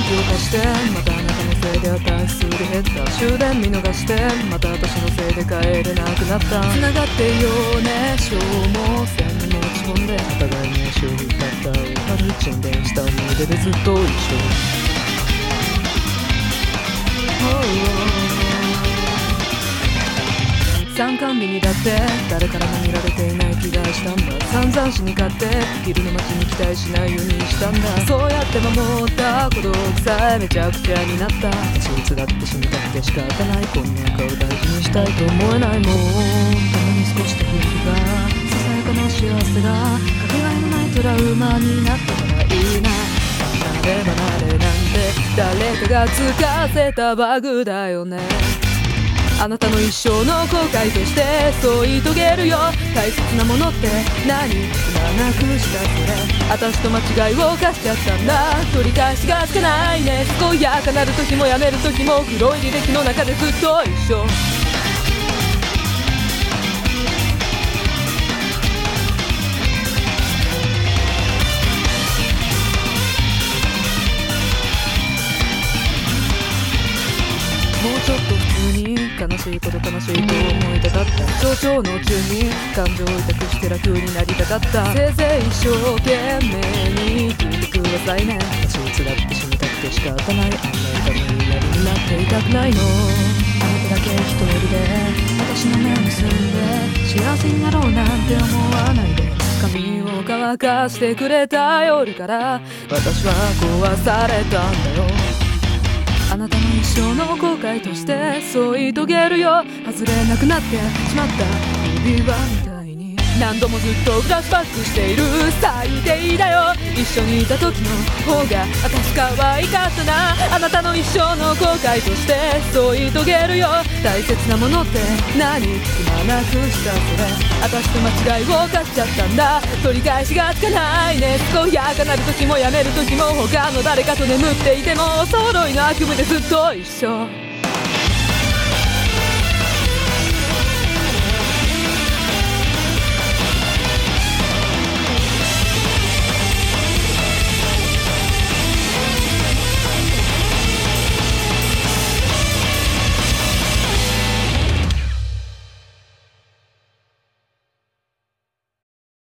気を貸して、またあなたのせいで値数で減った。終電見逃して、また私のせいで帰れなくなった。繋がってようね、消耗戦に持ち込んで、お互いに足を引っ張った春沈殿した思い出でずっと一緒。参観日にだって誰からも見られていない気がしたんだ。散々死に勝って昼の街に期待しないようにしたんだ。そうやって守った孤独さえめちゃくちゃになった。そいつだって死にたくて仕方ない。こんな顔大事にしたいと思えないもん。たまに少しだけ日がささやかな幸せがかけがえのないトラウマになったからいいな。離れ離れなんて誰かが使わせたバグだよね。あなたの一生の後悔として添い遂げるよ。大切なものって何？今なくしたそれ。私と間違いを犯しちゃったんだ。取り返しがつかないね。健やかなる時もやめる時も黒い履歴の中でずっと一緒。もうちょっと普通に悲しいこと悲しいと思いたかった。長調の中に感情を委託して楽になりたかった。せいぜい一生懸命に聞いてくださいね。私いつだって死にたくて仕方ない。あんな痛みになりになっていたくないの。あなただけ一人で私の目を結んで幸せになろうなんて思わないで。髪を乾かしてくれた夜から私は壊されたんだよ。あなたの一生の後悔として添い遂げるよ。外れなくなってしまった指輪みたいに何度もずっとフラッシュバックしている。最低だよ。一緒にいた時の方が私可愛かったな。あなたの一生の後悔として添い遂げるよ。大切なものって何？今なくしたそれ。私と間違いを犯しちゃったんだ。取り返しがつかないね。健やかなる時もやめる時も他の誰かと眠っていてもお揃いの悪夢でずっと一緒。